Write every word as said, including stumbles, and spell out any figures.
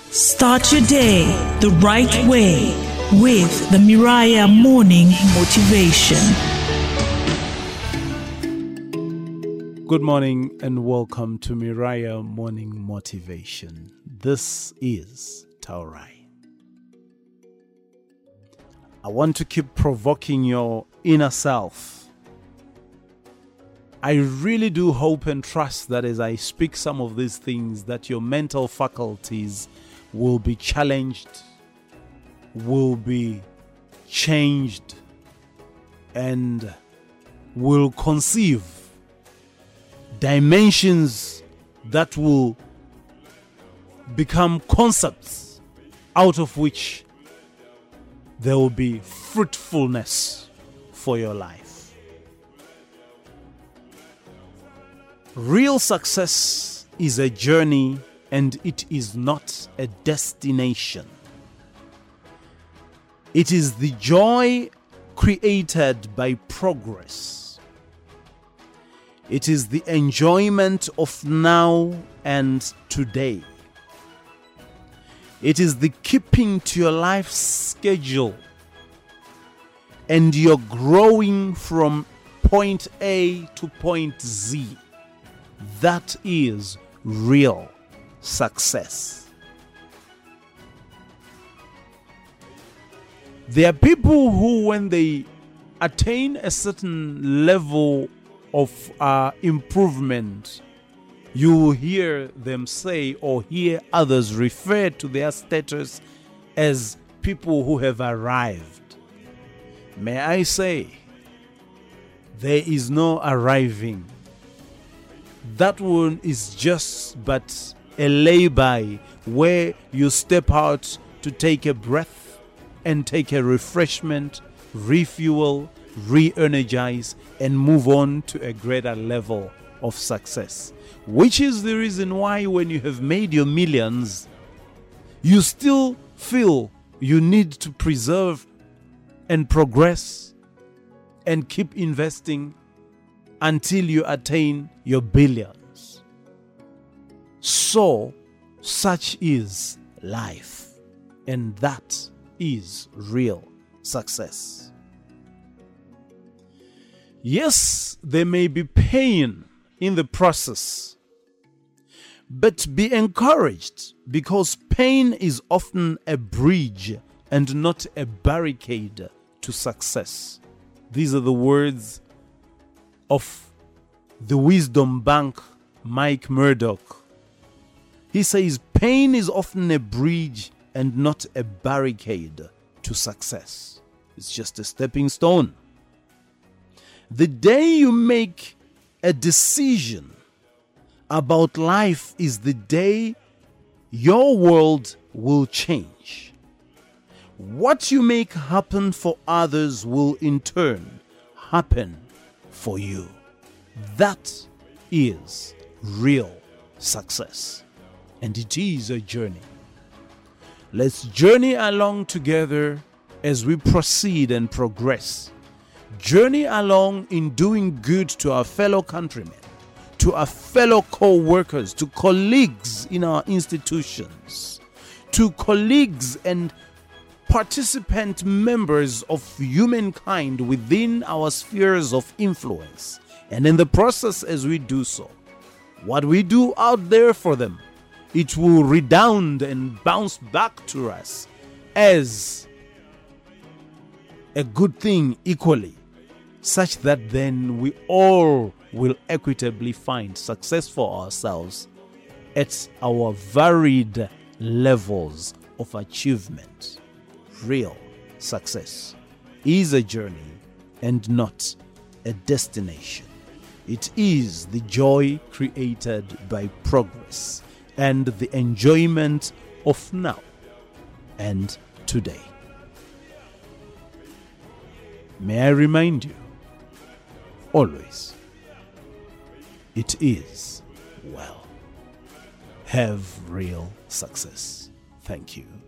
Start your day the right way with the Moriah Morning Motivation. Good morning and welcome to Moriah Morning Motivation. This is Taurai. I want to keep provoking your inner self. I really do hope and trust that as I speak some of these things, that your mental faculties will be challenged, will be changed, and will conceive dimensions that will become concepts out of which there will be fruitfulness for your life. Real success is a journey and it is not a destination. It is the joy created by progress. It is the enjoyment of now and today. It is the keeping to your life schedule and you're growing from point A to point Z. That is real success. There are people who, when they attain a certain level of uh, improvement, you will hear them say or hear others refer to their status as people who have arrived. May I say, there is no arriving. That one is just but a lay-by where you step out to take a breath and take a refreshment, refuel, re-energize, and move on to a greater level of success. Which is the reason why when you have made your millions, you still feel you need to preserve and progress and keep investing until you attain your billions. So, such is life, and that is real success. Yes, there may be pain in the process, but be encouraged because pain is often a bridge and not a barricade to success. These are the words of the Wisdom Bank, Mike Murdoch. He says, pain is often a bridge and not a barricade to success. It's just a stepping stone. The day you make a decision about life is the day your world will change. What you make happen for others will in turn happen for you. That is real success. And it is a journey. Let's journey along together as we proceed and progress. Journey along in doing good to our fellow countrymen, to our fellow co-workers, to colleagues in our institutions, to colleagues and participant members of humankind within our spheres of influence. And in the process, as we do so, what we do out there for them, it will redound and bounce back to us as a good thing equally, such that then we all will equitably find success for ourselves at our varied levels of achievement. Real success is a journey and not a destination. It is the joy created by progress and the enjoyment of now and today. May I remind you, always, it is well. Have real success. Thank you.